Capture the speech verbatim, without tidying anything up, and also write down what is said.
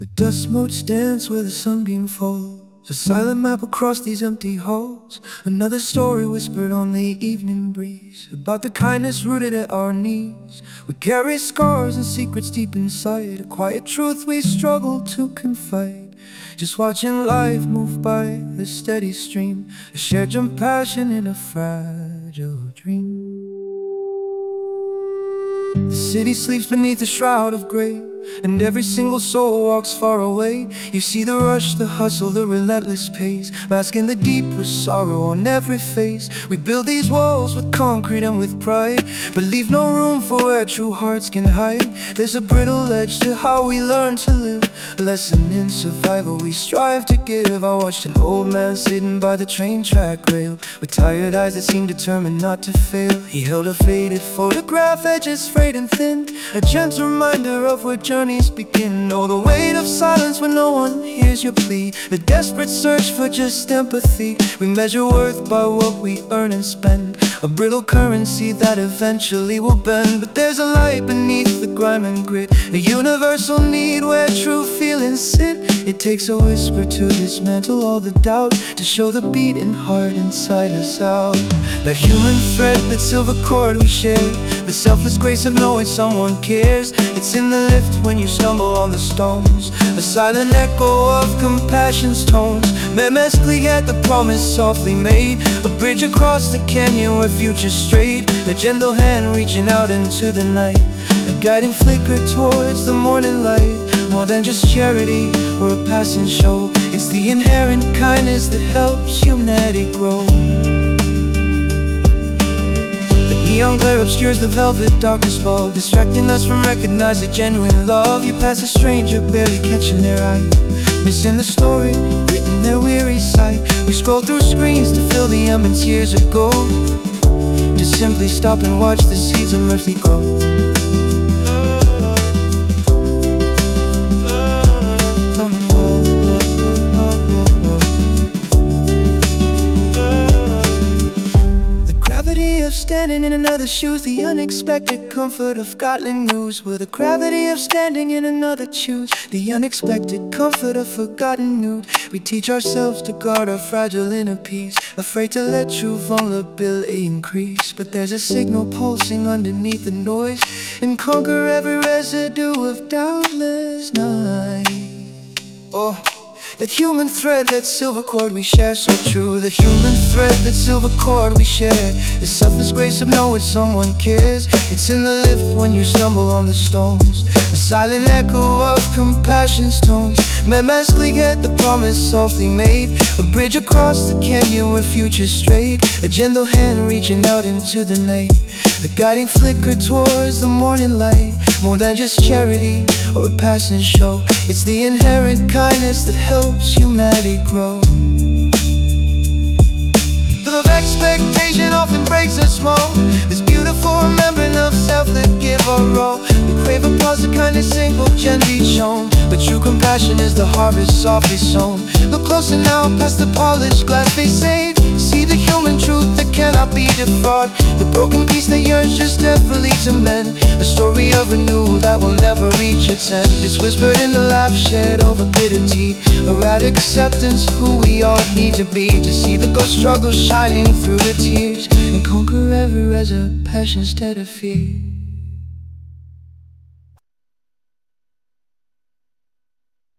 The dust mote stands where the sunbeam falls, a silent map across these empty halls. Another story whispered on the evening breeze, about the kindness rooted at our knees. We carry scars and secrets deep inside, a quiet truth we struggle to confide. Just watching life move by, the steady stream, a shared jump passion in a fragile dream. The city sleeps beneath a shroud of grey, and every single soul walks far away. You see the rush, the hustle, the relentless pace, masking the deeper sorrow on every face. We build these walls with concrete and with pride, but leave no room for where true hearts can hide. There's a brittle edge to how we learn to live, a lesson in survival we strive to give. I watched an old man sitting by the train track rail, with tired eyes that seemed determined not to fail. He held a faded photograph, edges frayed and thin, a gentle reminder of where journeys begin. Oh, the weight of silence when no one hears your plea, the desperate search for just empathy. We measure worth by what we earn and spend, a brittle currency that eventually will bend. But there's a light beneath the grime and grit, a universal need where true feelings sit. It takes a whisper to dismantle all the doubt, to show the beating heart inside us out. That human thread, that silver cord we share, the selfless grace of knowing someone cares. It's in the lift when you stumble on the stones, a silent echo of compassion's tones. Met mezcli at the promise softly made, a bridge across the canyon where future's straight. A gentle hand reaching out into the night, a guiding flicker towards the morning light. More than just charity or a passing show, it's the inherent kindness that helps humanity grow. Neon glare obscures the velvet darkness fog, distracting us from recognizing genuine love. You pass a stranger, barely catching their eye, missing the story written in their weary sight. We scroll through screens to fill the endless years ago, just simply stop and watch the seeds of mercy grow. Standing in another's shoes, the unexpected comfort of forgotten news. With the gravity of standing in another shoes, the unexpected comfort of forgotten news. We teach ourselves to guard our fragile inner peace, afraid to let true vulnerability increase. But there's a signal pulsing underneath the noise, and conquer every residue of doubtless night. Oh, that human thread, that silver cord we share, so true. The human thread, that silver cord we share, the selfless grace of knowing someone cares. It's in the lift when you stumble on the stones, a silent echo of compassion's tones. Met mezcli at the promise softly made, a bridge across the canyon where future's straight. A gentle hand reaching out into the night, the guiding flicker towards the morning light. More than just charity or a passing show, it's the inherent kindness that helps humanity grow. The love of expectation often breaks us small, this beautiful remembering of self that give our all. We crave applause, the kindness single gently shown, but true compassion is the harvest softly sown. Look closer now, past the polished glass facade, see the human truth that cannot be defrauded, the broken piece that yearns just desperately to mend, a story of renewal that will never reach its end. It's whispered in the laugh shared over bitter tea, a radical acceptance who we all need to be, to see the ghost struggle shining through the tears, and conquer every reserve passion instead of fear.